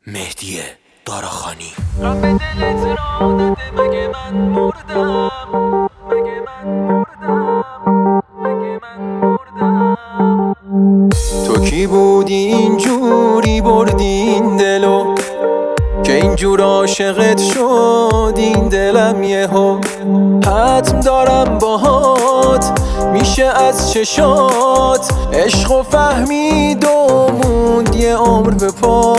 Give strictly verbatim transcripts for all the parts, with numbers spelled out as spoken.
مهدی داراخانی. غم به دلت را نده مگه من مردم، مگه من مردم، مگه من مردم. تو کی بودی اینجوری بردی این دلو که اینجور عاشقت شد این دلم یهو. حتم دارم باهات میشه از چشات، عشق و فهمید و موند یه عمر به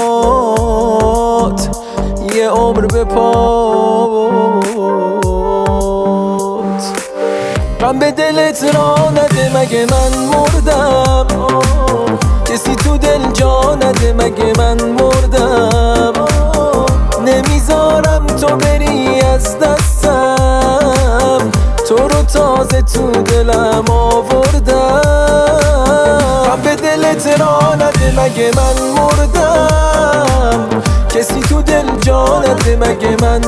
پات، یه عمر به پات. غم به دلت را نده مگه من مردم، کسی تو دل جا نده مگه من مردم. نمیذارم تو بری از دستم، تو رو تازه تو دلم آوردم. غم به دلت را نده مگه من مردم، کسی تو دل جا نده مگه من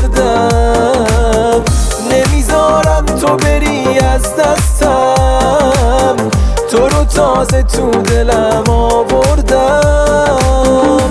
مردم. نمیذارم تو بری از دستم، تو رو تازه تو دلم آوردم.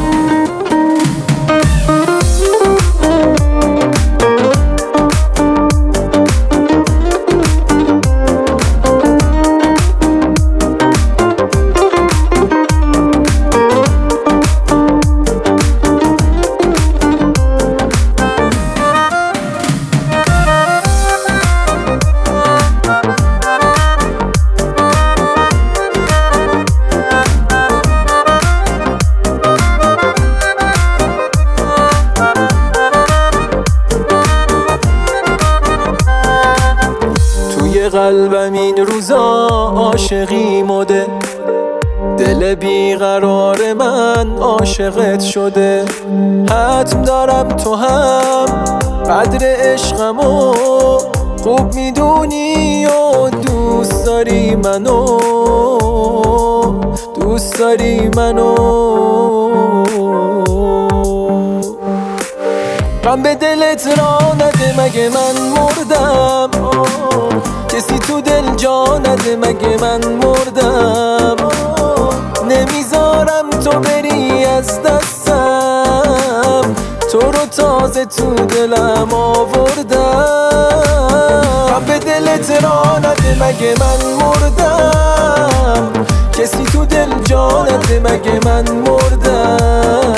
قلبم این روزا عاشقی مده، دل بیقرار من عاشقت شده. حتم دارم تو هم قدر عشقمو خوب میدونی و دوست داری منو، دوست داری منو. غم به دلت را نده مگه من مردم، کسی تو دل جا نده مگه من مردم. نمیذارم تو بری از دستم، تو رو تازه تو دلم آوردم. غم به دلت را نده مگه من مردم، کسی تو دل جا نده مگه من مردم.